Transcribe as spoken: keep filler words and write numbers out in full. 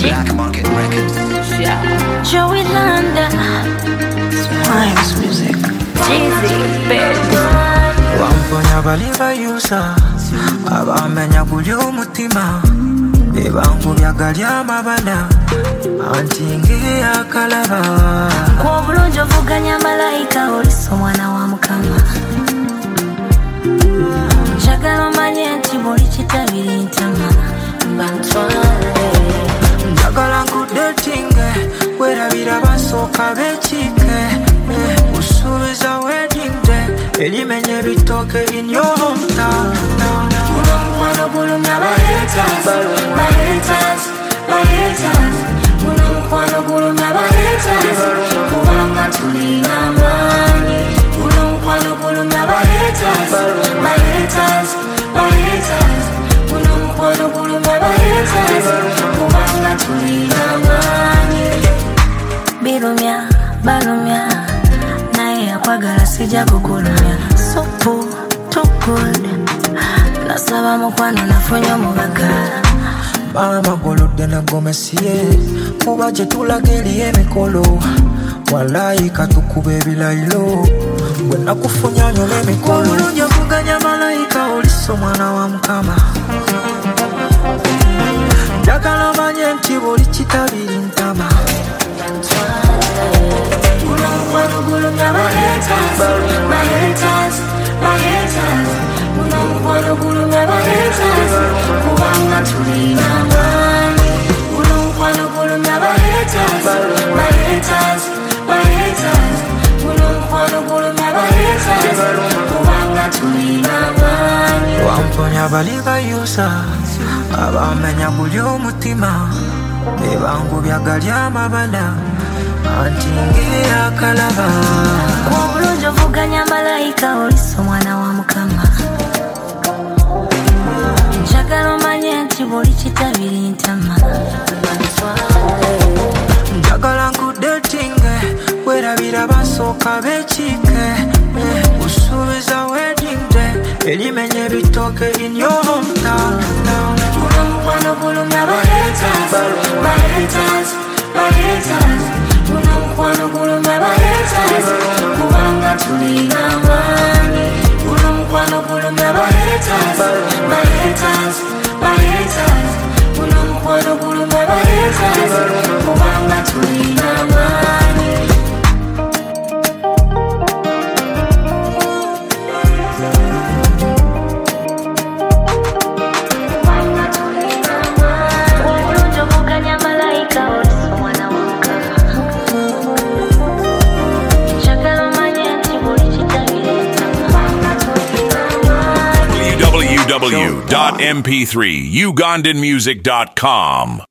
Black Market Records. Yeah. Joey Landa. Rhymes music. Jeezy, baby. Wamponya baliba yusa abamenya guli omutima ebangu byagali amabala anti ng'eyakalaba kwa bulungi ovuganya malayika oliso mwana wa Mukama njagala omanye nti buli kitabiri ntama bantwale njagala nkudetinge werabira basooka bekiike usuubiza wedding day elimenye ebitooke in your hometown. Guno mukwano gulumya ba haters, ba haters, ba haters. Guno mukwano gulumya ba haters, kubanga tulina amaanyi. Guno mukwano gulumya ba haters, ba haters, ba haters. Guno mukwano gulumya ba haters, kubanga tulina amaanyi. Birumya, balumya, naye akwagala sijja kukulumya. Sopo, too good. Nasaba mukwano nafunye omubagala mama golodde nagomesiye kuba gye tulaga eri emikolo walayi katukuba ebilayiro bwe nakufunya nyola emikolo bulungi ovuganya malayika oliso mwana wa Mukama njagala omanye nti buli kitabiri ntama guno mukwano gulumya ba haters, ba haters, ba haters. Guno mukwano gulumya ba haters, kubanga tulina amaanyi. Guno mukwano gulumya ba haters, ba haters, ba haters. Guno mukwano gulumya ba haters, kubanga tulina amaanyi. wamponya baliba yusa abamenya guli omutima ebangu byagali amabala anti ng'eyakalaba kwa bulungi ovuganya malayika oliso mwana wa Mukama njagala omanye nti buli kitabiri ntama njagala nkudetinge werabira basooka bekiike usuubiza wedding day elimenye ebitooke in your hometown. Guno mukwano gulumya ba haters, ba haters, ba haters. Guno mukwano gulumya ba haters, kubanga tulina amaanyi. Guno mukwano gulumya ba haters, ba haters, ba haters. Guno mukwano gulumya ba haters, kubanga tulina amaanyi. w w w dot m p three ugandan music dot com